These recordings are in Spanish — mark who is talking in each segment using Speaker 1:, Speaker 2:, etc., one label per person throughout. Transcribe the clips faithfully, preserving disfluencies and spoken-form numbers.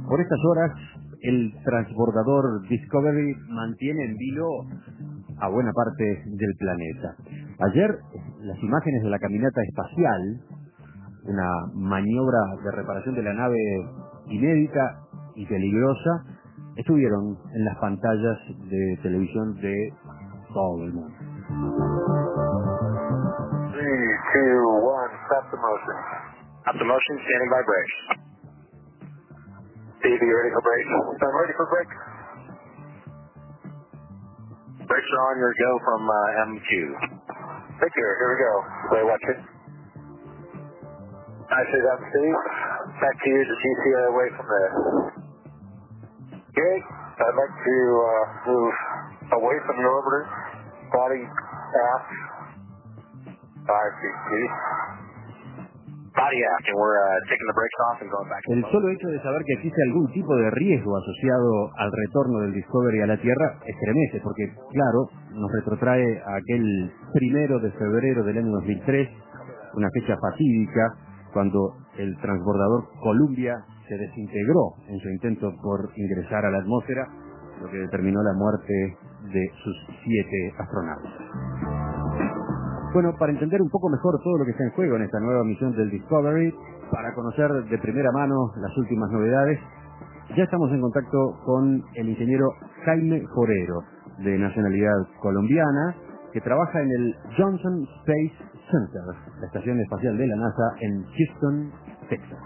Speaker 1: Por estas horas, el transbordador Discovery mantiene en vilo a buena parte del planeta. Ayer, las imágenes de la caminata espacial, una maniobra de reparación de la nave inédita y peligrosa, estuvieron en las pantallas de televisión de todo el mundo.
Speaker 2: three, two, one, stop the motion. Stop the motion, standing by brakes. Steve, you ready for brakes? I'm ready for brakes. Brakes are on your go from uh, M Q. Take care, here we go. Play watch it. I say that, Steve. Back to you, the G C A away from there. Okay, I'd like to uh, move away from the orbiter. Body aft. five feet. Body aft, and we're uh, taking the brakes off and going back.
Speaker 1: El solo hecho de saber que existe algún tipo de riesgo asociado al retorno del Discovery a la Tierra estremece, porque, claro, nos retrotrae a aquel primero de febrero del año dos mil tres, una fecha fatídica, cuando el transbordador Columbia se desintegró en su intento por ingresar a la atmósfera, lo que determinó la muerte de sus siete astronautas. Bueno, para entender un poco mejor todo lo que está en juego en esta nueva misión del Discovery, para conocer de primera mano las últimas novedades, ya estamos en contacto con el ingeniero Jaime Forero, de nacionalidad colombiana, que trabaja en el Johnson Space Center, la estación espacial de la NASA en Houston, Texas.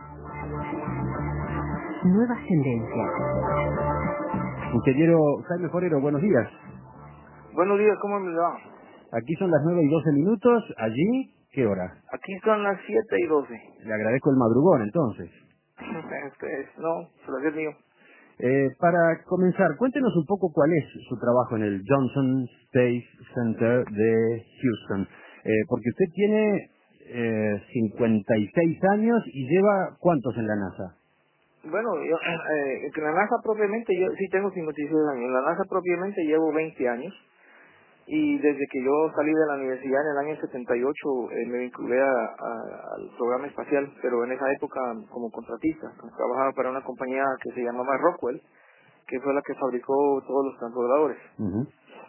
Speaker 3: Nuevas tendencias.
Speaker 1: Ingeniero Jaime Forero, buenos días.
Speaker 4: Buenos días, ¿cómo me va?
Speaker 1: Aquí son las nueve y doce minutos, allí, ¿qué hora?
Speaker 4: Aquí son las siete y doce.
Speaker 1: Le agradezco el madrugón, entonces.
Speaker 4: Este es, no, placer mío.
Speaker 1: Eh, para comenzar, cuéntenos un poco cuál es su trabajo en el Johnson Space Center de Houston. Eh, porque usted tiene eh, cincuenta y seis años y lleva ¿cuántos en la NASA?
Speaker 4: Bueno, yo, eh, en la NASA propiamente, yo sí tengo cincuenta y seis años. En la NASA propiamente llevo veinte años. Y desde que yo salí de la universidad en el año setenta y ocho eh, me vinculé a, a- al programa espacial, pero en esa época como contratista. Trabajaba para una compañía que se llamaba Rockwell, que fue la que fabricó todos los transbordadores.
Speaker 1: Uh-huh.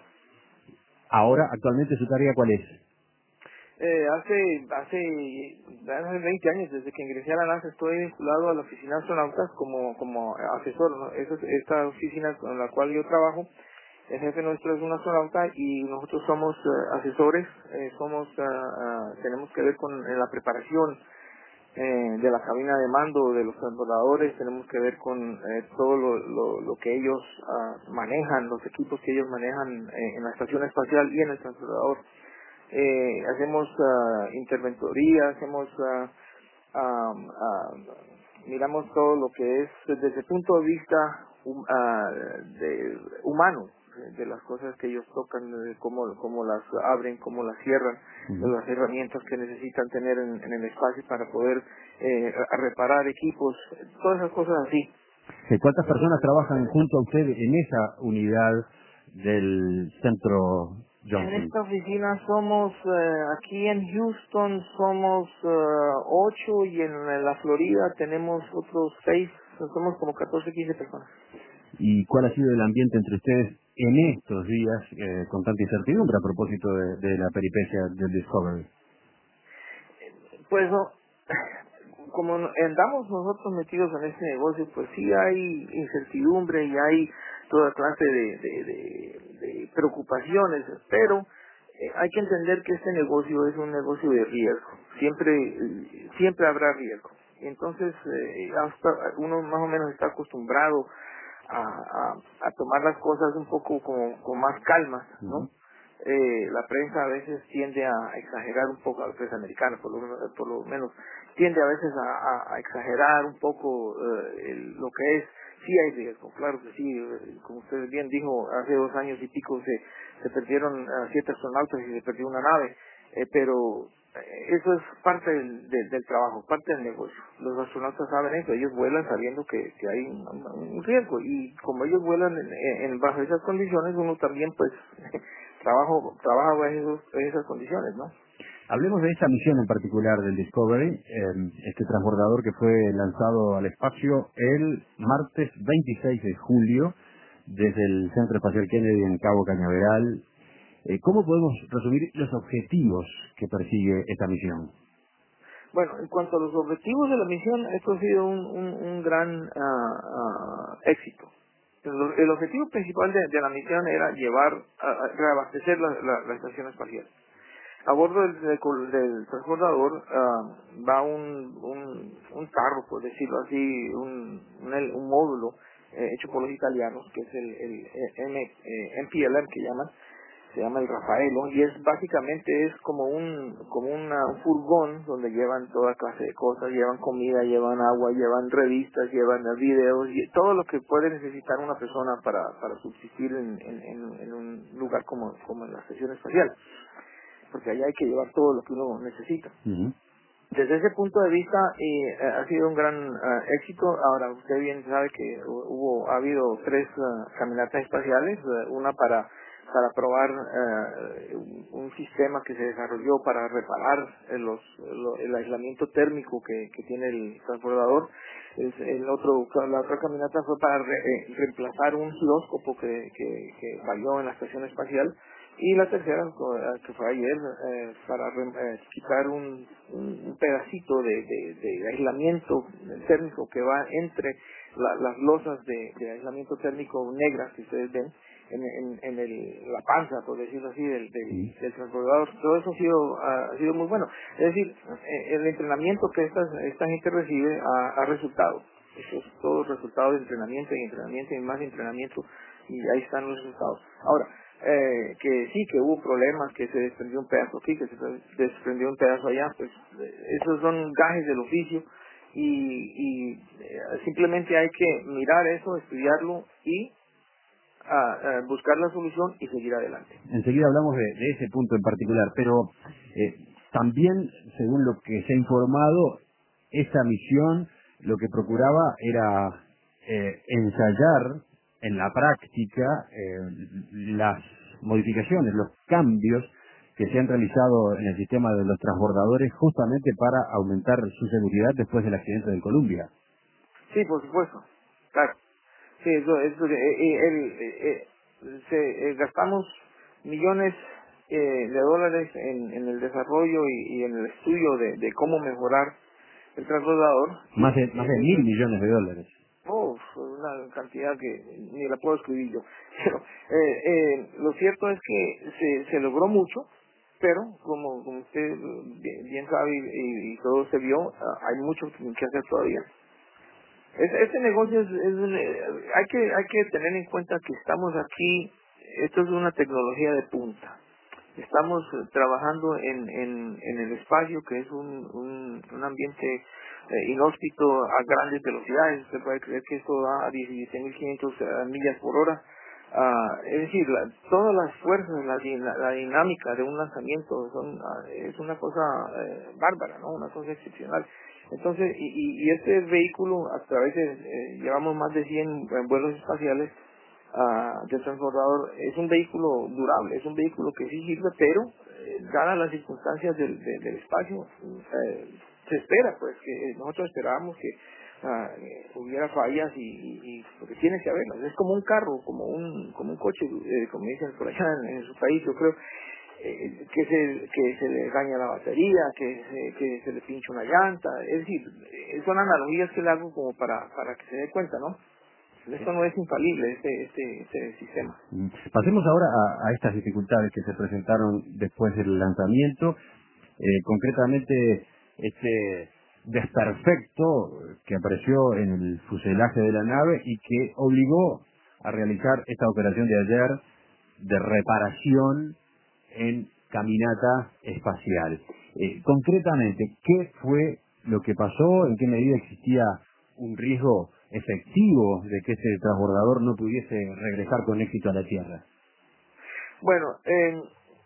Speaker 1: Ahora, actualmente, ¿su tarea cuál es?
Speaker 4: Eh, hace, hace, hace veinte años, desde que ingresé a la NASA, estoy vinculado a la oficina de astronautas como, como asesor, ¿no? Esa es- esta oficina con la cual yo trabajo, el jefe nuestro es un astronauta y nosotros somos eh, asesores, eh, somos, ah, ah, tenemos que ver con en la preparación eh, de la cabina de mando de los transbordadores, tenemos que ver con eh, todo lo, lo, lo que ellos ah, manejan, los equipos que ellos manejan eh, en la estación espacial y en el transbordador. Eh, hacemos ah, interventoría, hacemos ah, ah, ah, miramos todo lo que es desde el punto de vista hum- ah, de humano, de las cosas que ellos tocan, de cómo, cómo las abren, cómo las cierran, de las herramientas que necesitan tener en, en el espacio para poder eh, a- reparar equipos, todas esas cosas así.
Speaker 1: Eh, ¿Cuántas personas trabajan junto a usted en esa unidad del centro
Speaker 4: En
Speaker 1: Johnson?
Speaker 4: esta oficina somos, eh, aquí en Houston somos eh, ocho y en la Florida tenemos otros seis, somos como catorce, quince personas.
Speaker 1: ¿Y cuál ha sido el ambiente entre ustedes en estos días eh, con tanta incertidumbre a propósito de, de la peripecia del Discovery?
Speaker 4: Pues no, como no- andamos nosotros metidos en este negocio, pues sí hay incertidumbre y hay toda clase de, de, de, de preocupaciones, pero eh, hay que entender que este negocio es un negocio de riesgo, siempre eh, siempre habrá riesgo. Y entonces eh, hasta uno más o menos está acostumbrado a, a, a tomar las cosas un poco como, con más calma, ¿no?
Speaker 1: Ujú.
Speaker 4: Eh, la prensa a veces tiende a exagerar un poco, la prensa americana por lo, por lo menos, tiende a veces a, a- a exagerar un poco eh, el- lo que es, sí hay riesgo, claro que sí, eh, como usted bien dijo, hace dos años y pico se, se perdieron eh, siete astronautas y se perdió una nave, eh, pero eh, eso es parte del, del, del trabajo, parte del negocio. Los astronautas saben eso, ellos vuelan sabiendo que, que hay un, un riesgo y como ellos vuelan en, en- bajo esas condiciones, uno también pues trabajo trabaja bajo esos- esas condiciones, ¿no?
Speaker 1: Hablemos de esta misión en particular del Discovery, eh, este transbordador que fue lanzado al espacio el martes veintiséis de julio desde el Centro Espacial Kennedy en Cabo Cañaveral. Eh, ¿Cómo podemos resumir los objetivos que persigue esta misión?
Speaker 4: Bueno, en cuanto a los objetivos de la misión, esto ha sido un, un, un gran uh, uh, éxito. El, el objetivo principal de, de la misión era llevar, a, a reabastecer la, la, la estación espacial. A bordo del, del, del transbordador uh, va un, un, un carro, por decirlo así, un, un, un módulo eh, hecho por los italianos, que es el, el M, eh, M P L M que llaman, se llama el Rafaelo, y es básicamente es como un como una, un furgón donde llevan toda clase de cosas, llevan comida, llevan agua, llevan revistas, llevan videos, y todo lo que puede necesitar una persona para, para subsistir en, en, en, en un lugar como, como en la estación espacial, porque allá hay que llevar todo lo que uno necesita.
Speaker 1: Uh-huh.
Speaker 4: Desde ese punto de vista eh, ha sido un gran uh, éxito. Ahora usted bien sabe que hubo ha habido tres uh, caminatas espaciales, uh, una para para probar uh, un, un sistema que se desarrolló para reparar eh, los, lo, el aislamiento térmico que, que tiene el transbordador. Es, el otro, la otra caminata fue para re, eh, reemplazar un giróscopo que, que, que falló en la estación espacial. Y la tercera, que fue ayer, eh, para eh, quitar un, un, un pedacito de, de, de aislamiento térmico que va entre la, las losas de, de aislamiento térmico negras que ustedes ven en, en, en el, la panza, por decirlo así, del, del, del transbordador. Todo eso ha sido, ha sido muy bueno. Es decir, el entrenamiento que esta, esta gente recibe ha, ha resultado. Eso es todo resultado de entrenamiento y entrenamiento y más entrenamiento, y ahí están los resultados. Ahora, Eh, que sí, que hubo problemas, que se desprendió un pedazo aquí, que se desprendió un pedazo allá, pues eh, esos son gajes del oficio, y, y eh, simplemente hay que mirar eso, estudiarlo y a, a buscar la solución y seguir adelante.
Speaker 1: Enseguida hablamos de, de ese punto en particular, pero eh, también, según lo que se ha informado, esta misión lo que procuraba era eh, ensayar en la práctica eh, las modificaciones, los cambios que se han realizado en el sistema de los transbordadores justamente para aumentar su seguridad después del accidente del Columbia.
Speaker 4: Sí, por supuesto, claro. Sí, eso, eso, eh, eh, el, eh, eh, se, eh, gastamos millones eh, de dólares en, en el desarrollo y, y en el estudio de, de cómo mejorar el transbordador.
Speaker 1: Más de, más de mil millones de dólares.
Speaker 4: Oh, una cantidad que ni la puedo escribir yo. Pero eh, eh, lo cierto es que se, se logró mucho, pero como, como usted bien, bien sabe y, y todo se vio, uh, hay mucho que hacer todavía. Es, este negocio es, es un, eh, hay que hay que tener en cuenta que estamos aquí, esto es una tecnología de punta. Estamos eh, trabajando en, en, en el espacio, que es un, un, un ambiente eh, inhóspito a grandes velocidades. Usted puede creer que esto va a diecisiete mil quinientas uh, millas por hora. Uh, es decir, la, todas las fuerzas, la, la, la dinámica de un lanzamiento son, uh, es una cosa eh, bárbara, ¿no? Una cosa excepcional. Entonces, y, y, y este vehículo, a través de, eh, llevamos más de cien eh, vuelos espaciales uh, del transbordador, es un vehículo durable, es un vehículo que sí sirve, pero eh, dadas las circunstancias del, del, del espacio, eh, se espera, pues, que nosotros esperábamos que uh, hubiera fallas y, y, y porque tiene que haberlas. Es como un carro, como un como un coche, eh, como dicen por allá en, en su país, yo creo, eh, que se que se le daña la batería, que se, que se le pincha una llanta. Es decir, eh, son analogías que le hago como para para que se dé cuenta, ¿no? Esto no es infalible, este este, este sistema.
Speaker 1: Pasemos ahora a, a estas dificultades que se presentaron después del lanzamiento, eh, concretamente este desperfecto que apareció en el fuselaje de la nave y que obligó a realizar esta operación de ayer de reparación en caminata espacial. Eh, concretamente, ¿qué fue lo que pasó? ¿En qué medida existía un riesgo efectivo de que este transbordador no pudiese regresar con éxito a la Tierra?
Speaker 4: Bueno, en,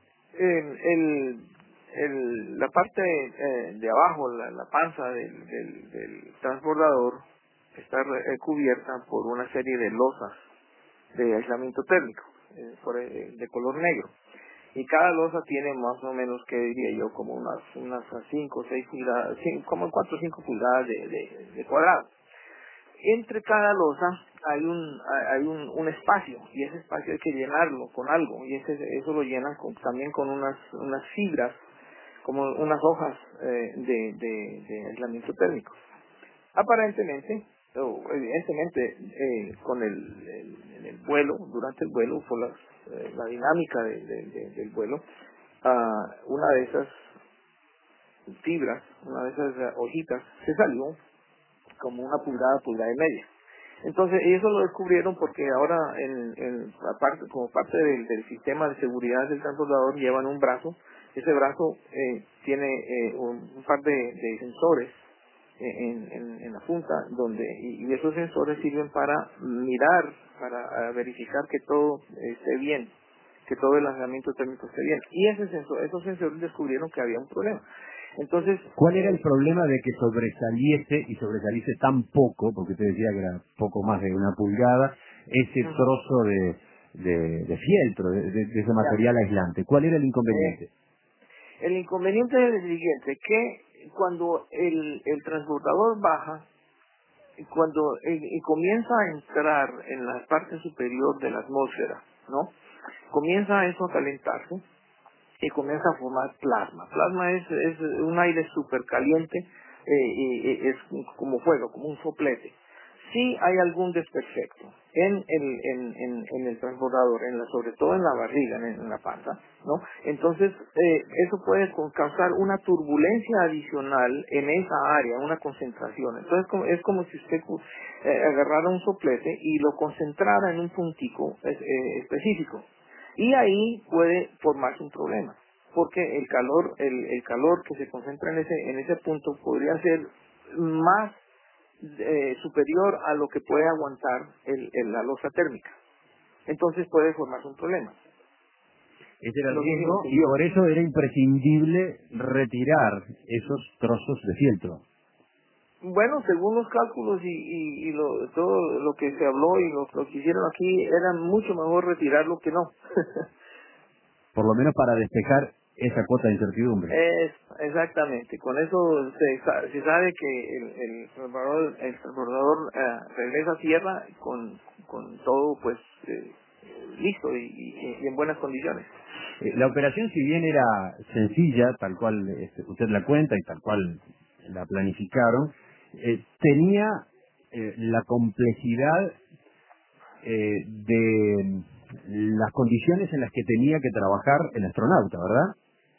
Speaker 4: en el, el, la parte eh, de abajo, la, la panza del, del, del transbordador, está eh, cubierta por una serie de losas de aislamiento térmico, eh, por, eh, de color negro. y cada losa tiene más o menos, que diría yo, como unas unas cinco o seis pulgadas, cinco, como cuatro o cinco pulgadas de, de, de cuadrado. Entre cada losa hay un hay un, un espacio, y ese espacio hay que llenarlo con algo, y ese, eso lo llenan con, también con unas unas fibras, como unas hojas eh, de, de, de aislamiento térmico. Aparentemente, o evidentemente, eh, con el, el, el vuelo, durante el vuelo, por la, eh, la dinámica de, de, de, del vuelo, uh, una de esas fibras, una de esas uh, hojitas, se salió como una pulgada, pulgada y media. Entonces, eso lo descubrieron porque ahora, en, en, aparte, como parte del, del sistema de seguridad del transbordador, llevan un brazo. Ese brazo eh, tiene eh, un, un par de, de sensores en, en, en la punta, donde y, y esos sensores sirven para mirar, para uh, verificar que todo esté bien, que todo el lanzamiento térmico esté bien. Y ese sensor, esos sensores descubrieron que había un problema. Entonces,
Speaker 1: ¿cuál era el problema de que sobresaliese y sobresaliese tan poco, porque usted decía que era poco más de una pulgada, ese
Speaker 4: uh-huh.
Speaker 1: trozo de, de, de fieltro, de, de, de ese material ya. aislante? ¿Cuál era el inconveniente?
Speaker 4: Eh, el inconveniente es el siguiente, que cuando el, el transbordador baja, cuando eh, y comienza a entrar en la parte superior de la atmósfera, ¿no? Comienza eso a calentarse y comienza a formar plasma. Plasma es, es un aire súper caliente, eh, y, y es como fuego, como un soplete. Si hay algún desperfecto en el, en, en, en el transbordador, en la, sobre todo en la barriga, en, en la panza, ¿no? Entonces, eh, eso puede causar una turbulencia adicional en esa área, una concentración. Entonces, como, es como si usted eh, agarrara un soplete y lo concentrara en un puntico eh, específico. Y ahí puede formarse un problema, porque el calor, el, el calor que se concentra en ese, en ese punto podría ser más eh, superior a lo que puede aguantar el, el, la losa térmica. Entonces puede formarse un problema.
Speaker 1: Ese era el riesgo, y por eso era imprescindible retirar esos trozos de fieltro.
Speaker 4: Bueno, según los cálculos y, y, y lo, todo lo que se habló y lo, lo que hicieron aquí, era mucho mejor retirarlo que no.
Speaker 1: Por lo menos para despejar esa cuota de incertidumbre.
Speaker 4: Es, exactamente. Con eso se, se sabe que el, el transbordador, el transbordador eh, regresa a tierra con, con todo pues eh, listo y, y, y en buenas condiciones.
Speaker 1: Eh, la operación, si bien era sencilla, tal cual este, usted la cuenta y tal cual la planificaron, eh, tenía eh, la complejidad eh, de las condiciones en las que tenía que trabajar el astronauta, ¿verdad?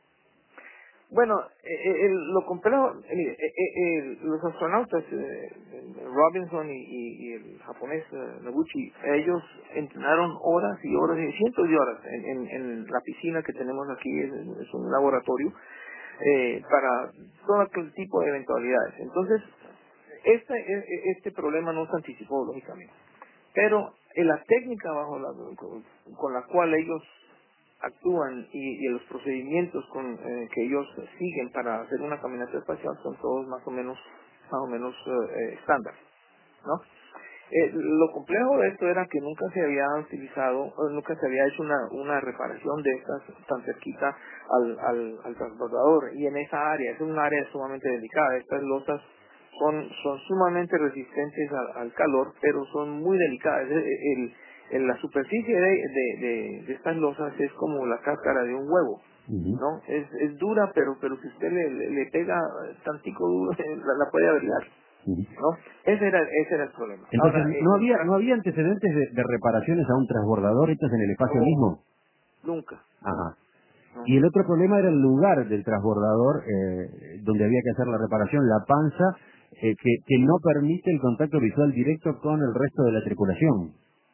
Speaker 4: Bueno, eh, el, lo complejo, eh, eh, eh, los astronautas, eh, Robinson y, y, y el japonés eh, Noguchi, ellos entrenaron horas y horas y cientos de horas en, en, en la piscina que tenemos aquí, es, es un laboratorio, eh, para todo aquel tipo de eventualidades. Entonces, este, este problema no se anticipó, lógicamente. Pero en la técnica bajo la, con, con la cual ellos actúan y, y los procedimientos con, eh, que ellos siguen para hacer una caminata espacial son todos más o menos más o menos eh, estándar, ¿no? Eh, lo complejo de esto era que nunca se había utilizado, nunca se había hecho una, una reparación de estas tan cerquita al, al, al transbordador, y en esa área, es un área sumamente delicada. Estas losas son, son sumamente resistentes al, al calor, pero son muy delicadas. El, el, el, la superficie de, de, de, de estas losas es como la cáscara de un huevo,
Speaker 1: Uh-huh.
Speaker 4: ¿no? Es, es dura, pero pero si usted le, le, le pega tantico duro, la, la puede abrir. ¿No? Ese era, ese era el problema.
Speaker 1: Entonces,
Speaker 4: Ahora, eh,
Speaker 1: ¿no había no había antecedentes de, de reparaciones a un transbordador hechos en el espacio
Speaker 4: no,
Speaker 1: mismo?
Speaker 4: nunca.
Speaker 1: Ajá.
Speaker 4: No.
Speaker 1: Y el otro problema era el lugar del transbordador, eh, donde había que hacer la reparación, la panza, eh, que, que no permite el contacto visual directo con el resto de la tripulación.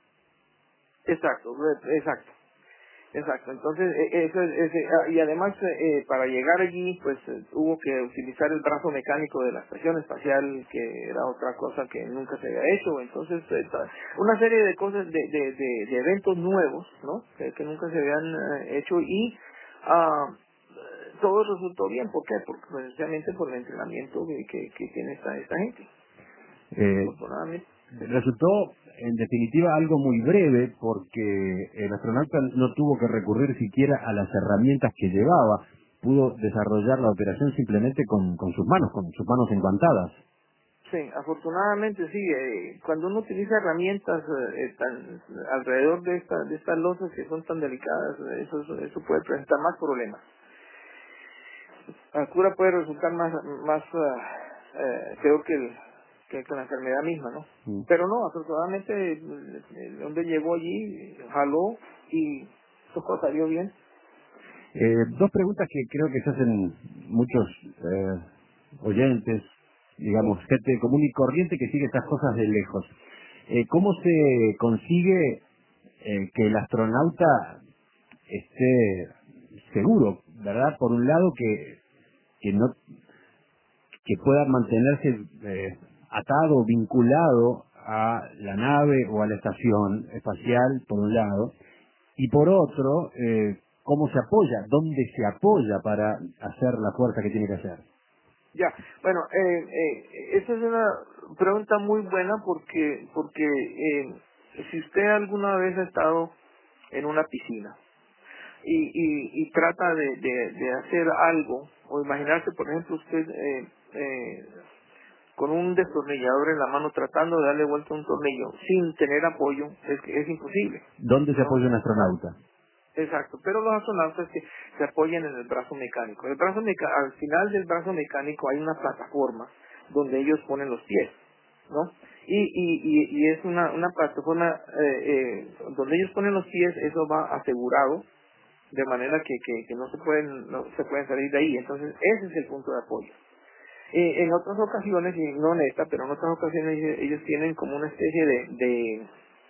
Speaker 4: Exacto, re- exacto. Exacto, entonces, eh, eso, es- ese- ah, y además, eh, para llegar allí, pues eh, hubo que utilizar el brazo mecánico de la estación espacial, que era otra cosa que nunca se había hecho. Entonces, eh, ta- una serie de cosas, de, de, de, de eventos nuevos, ¿no? Que, que nunca se habían eh, hecho, y ah, todo resultó bien. ¿Por qué? Porque precisamente por el entrenamiento que, que, que tiene esta, esta gente,
Speaker 1: Eh,
Speaker 4: afortunadamente.
Speaker 1: resultó en definitiva, algo muy breve, porque el astronauta no tuvo que recurrir siquiera a las herramientas que llevaba. Pudo desarrollar la operación simplemente con, con sus manos, con sus manos enguantadas.
Speaker 4: Sí, afortunadamente sí. Eh, cuando uno utiliza herramientas eh, tan, alrededor de, esta, de estas losas que son tan delicadas, eso, eso puede presentar más problemas. La cura puede resultar más más uh, eh, peor que, el, que, que la enfermedad misma, ¿no? Mm. Pero no, afortunadamente el, el hombre llegó allí, jaló y todo salió bien.
Speaker 1: Eh, dos preguntas que creo que se hacen muchos eh, oyentes, digamos, gente común y corriente que sigue estas cosas de lejos. Eh, ¿Cómo se consigue eh, que el astronauta esté seguro, verdad? Por un lado, que que no que pueda mantenerse eh, atado, vinculado a la nave o a la estación espacial, por un lado, y por otro, eh, cómo se apoya, dónde se apoya para hacer la fuerza que tiene que hacer.
Speaker 4: Ya, bueno, eh, eh, esa es una pregunta muy buena porque porque eh, si usted alguna vez ha estado en una piscina y, y, y trata de, de, de hacer algo, o imaginarse, por ejemplo, usted eh, eh, con un destornillador en la mano tratando de darle vuelta a un tornillo sin tener apoyo, es, es imposible.
Speaker 1: ¿Dónde se
Speaker 4: ¿no?
Speaker 1: apoya un astronauta?
Speaker 4: Exacto, pero los astronautas que se apoyan en el brazo mecánico. El brazo meca al final del brazo mecánico hay una plataforma donde ellos ponen los pies, ¿no? Y, y, y, y es una, una plataforma eh, eh, donde ellos ponen los pies, eso va asegurado, de manera que, que, que no se pueden no se pueden salir de ahí. Entonces ese es el punto de apoyo. Eh, en otras ocasiones, y no en esta, pero en otras ocasiones ellos, ellos tienen como una especie de, de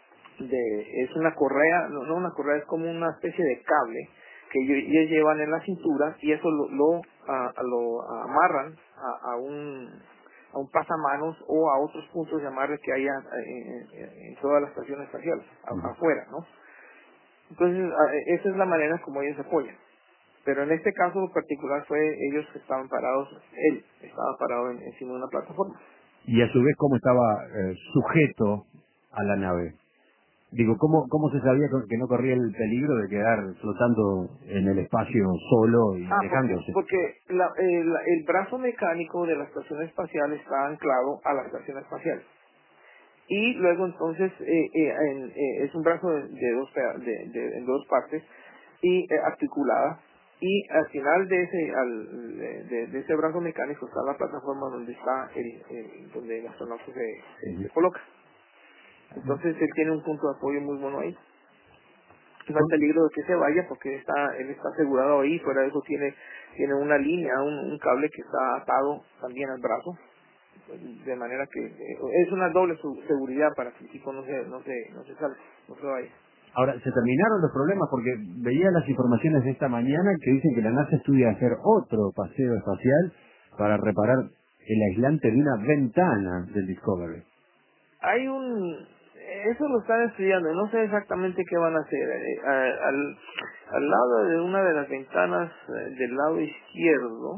Speaker 4: de es una correa, no, no una correa, es como una especie de cable que ellos, ellos llevan en la cintura y eso lo lo, a, a lo amarran a, a un a un pasamanos o a otros puntos de amarre que haya en, en, en todas las estaciones espaciales, a, afuera, ¿no? Entonces, a, esa es la manera como ellos se apoyan. Pero en este caso particular fue ellos que estaban parados, él estaba parado en, encima de una plataforma.
Speaker 1: Y a su vez, ¿cómo estaba eh, sujeto a la nave? Digo, ¿cómo, ¿cómo se sabía que no corría el peligro de quedar flotando en el espacio solo y
Speaker 4: Ah,
Speaker 1: dejándose?
Speaker 4: porque, porque la, el, el brazo mecánico de la estación espacial está anclado a la estación espacial. Y luego entonces eh, eh, en, eh, es un brazo de, de dos peda- de, de, en dos partes y eh, articulada. Y al final de ese al, de, de ese brazo mecánico está la plataforma donde está el, el donde el astronauta se, se, se coloca. Entonces él tiene un punto de apoyo muy bueno ahí. No hay peligro de que se vaya porque está él está asegurado ahí. Fuera de eso tiene tiene una línea, un, un cable que está atado también al brazo, de manera que eh, es una doble su- seguridad para que el tipo no se no se no se salga, no se vaya.
Speaker 1: Ahora, ¿se terminaron los problemas? Porque veía las informaciones de esta mañana que dicen que la NASA estudia hacer otro paseo espacial para reparar el aislante de una ventana del Discovery.
Speaker 4: Hay un eso lo están estudiando, no sé exactamente qué van a hacer. Eh, a- al, al lado de una de las ventanas eh, del lado izquierdo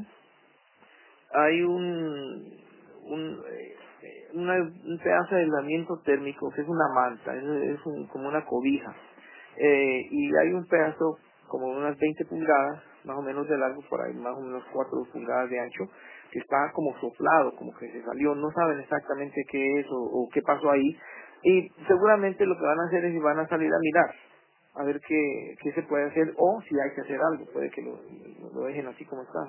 Speaker 4: hay un un eh, una- un pedazo de aislamiento térmico que es una manta, es, es un- como una cobija, eh, y hay un pedazo como unas veinte pulgadas más o menos de largo, por ahí más o menos cuatro pulgadas de ancho, que está como soplado, como que se salió, no saben exactamente qué es o, o qué pasó ahí, y seguramente lo que van a hacer es que van a salir a mirar a ver qué, qué se puede hacer o si hay que hacer algo, puede que lo, lo dejen así como está.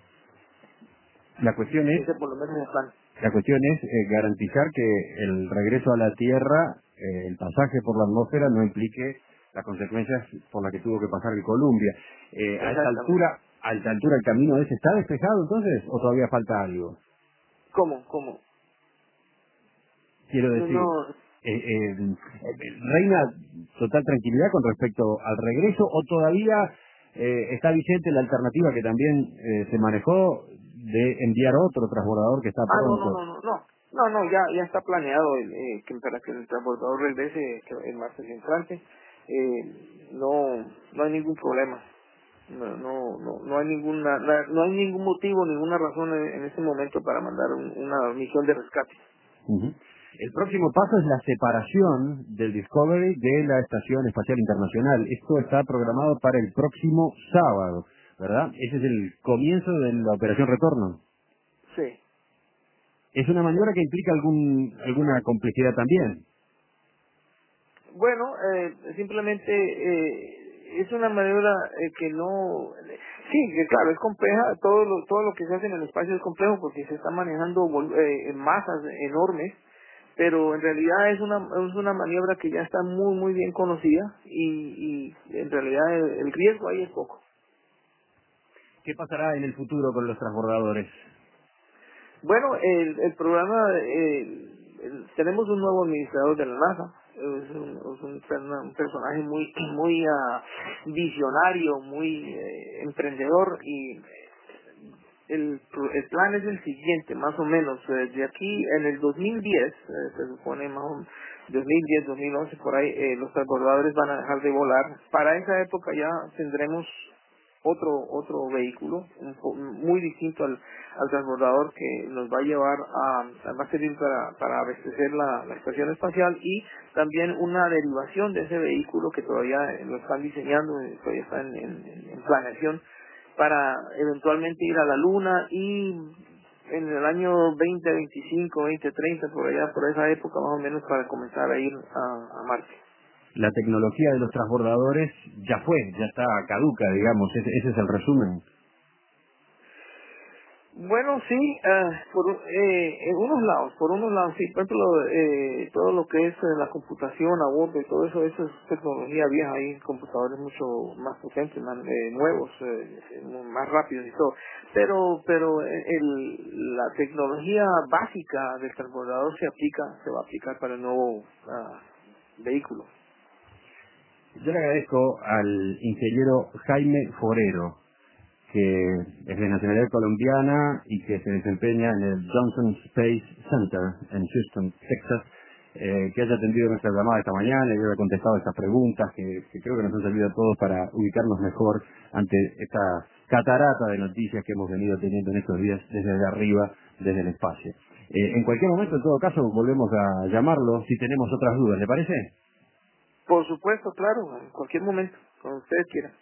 Speaker 1: La cuestión es,
Speaker 4: Ese por lo menos es el plan.
Speaker 1: la cuestión es eh, garantizar que el regreso a la Tierra, eh, el pasaje por la atmósfera, no implique las consecuencias por las que tuvo que pasar el Columbia. Eh, a esta
Speaker 4: Exactamente.
Speaker 1: altura, a esta altura el camino ese está despejado entonces, o todavía falta algo.
Speaker 4: ¿Cómo? ¿Cómo?
Speaker 1: Quiero
Speaker 4: No,
Speaker 1: decir,
Speaker 4: no,
Speaker 1: eh, eh, eh, reina total tranquilidad con respecto al regreso, o todavía eh, está vigente la alternativa que también eh, se manejó de enviar otro transbordador que está
Speaker 4: ah, no, no,
Speaker 1: pronto.
Speaker 4: no, no, no, no, no, ya, ya está planeado el, eh, que para que el transportador regrese que el martes entrante, eh, no, no hay ningún problema, no, no, no, no hay ninguna, na- no hay ningún motivo, ninguna razón en, en este momento para mandar un- una misión de rescate.
Speaker 1: Ujú. El próximo paso es la separación del Discovery de la Estación Espacial Internacional. Esto está programado para el próximo sábado, ¿verdad? Ese es el comienzo de la operación retorno.
Speaker 4: Sí.
Speaker 1: Es una maniobra que implica algún alguna complejidad también.
Speaker 4: Bueno, eh, simplemente eh, es una maniobra eh, que no... Sí, que claro, es compleja, todo lo, todo lo que se hace en el espacio es complejo porque se está manejando vol- eh, masas enormes, pero en realidad es una es una maniobra que ya está muy, muy bien conocida y, y en realidad el, el riesgo ahí es poco.
Speaker 1: ¿Qué pasará en el futuro con los transbordadores?
Speaker 4: Bueno, el, el programa, eh, el- tenemos un nuevo administrador de la NASA, es un, es un, per- un personaje muy muy ah, visionario, muy eh, emprendedor y el, pro- el plan es el siguiente, más o menos, eh, de aquí en el dos mil diez, eh, se supone más o menos, dos mil diez, dos mil once, por ahí, eh, los transbordadores van a dejar de volar. Para esa época ya tendremos otro otro vehículo un po- muy distinto al, al transbordador que nos va a llevar a, va a servir para, para abastecer la, la estación espacial y también una derivación de ese vehículo que todavía lo están diseñando, eh, todavía está en, en, en planeación para eventualmente ir a la luna y en el año veinte veinticinco, veinte treinta, por allá, por esa época más o menos para comenzar a ir a, a Marte.
Speaker 1: La tecnología de los transbordadores ya fue, ya está caduca, digamos, ese, ese es el resumen.
Speaker 4: Bueno, sí, ah, por, eh, en unos lados, por unos lados, sí, por ejemplo, eh, todo lo que es eh, la computación a bordo y todo eso, eso es tecnología vieja, hay computadores mucho más potentes, más eh, nuevos, eh, eh, más rápidos y todo, pero pero eh, el, la tecnología básica del transbordador se aplica, se va a aplicar para el nuevo ah, vehículo.
Speaker 1: Yo le agradezco al ingeniero Jaime Forero, que es de nacionalidad colombiana y que se desempeña en el Johnson Space Center en Houston, Texas, eh, que haya atendido nuestra llamada esta mañana y haya contestado estas preguntas que, que creo que nos han servido a todos para ubicarnos mejor ante esta catarata de noticias que hemos venido teniendo en estos días desde arriba, desde el espacio. Eh, en cualquier momento, en todo caso, volvemos a llamarlo si tenemos otras dudas, ¿le parece?
Speaker 4: Por supuesto, claro, en cualquier momento, cuando ustedes quieran.